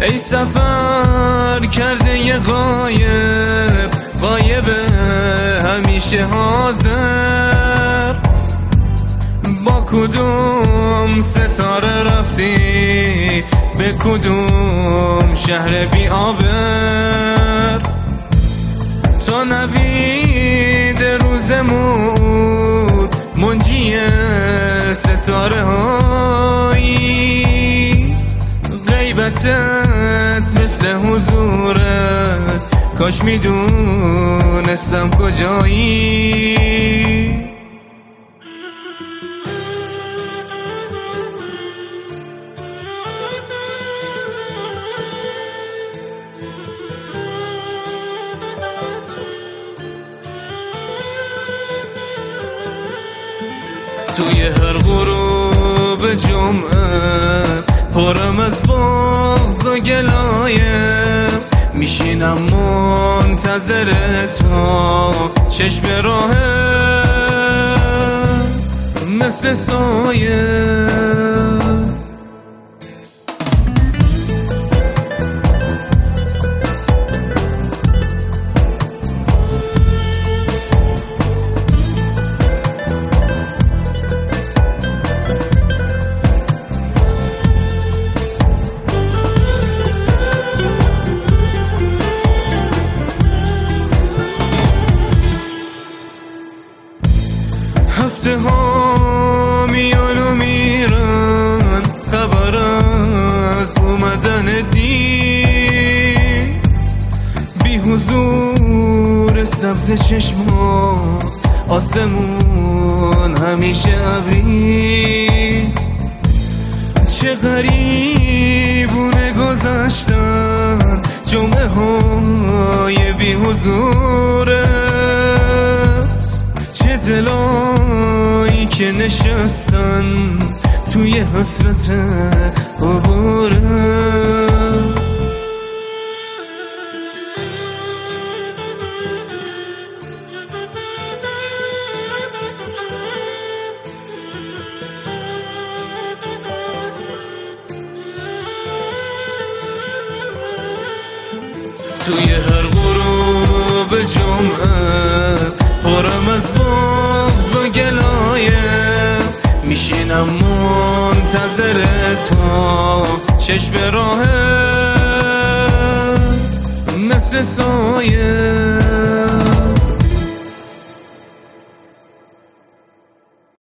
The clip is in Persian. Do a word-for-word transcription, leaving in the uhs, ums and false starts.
ای سفر کرده یه غایب، غایبه همیشه حاضر. با کدوم ستاره رفتی به کدوم شهر بی آبر؟ تا نوید روزمون منجی ستاره هایی، غیبتت مثل حضورت کاش میدونستم کجایی. توی هر غروب جمعه پرم از بغض و گلایه، میشینم منتظر تو چشم راهه مثل سایه. هفته ها میان و میرن، خبر از اومدن نیست. بی حضور سبز چشما، آسمون همیشه ابریست. چه غریبونه گذشتن جمعه های بی حضورت، چه دلایی که نشستن توی حسرت عبورت. توی هر غروب جمعه پرم از بغض و گلایه، میشینم منتظر تو چشم راهه مثل سایه.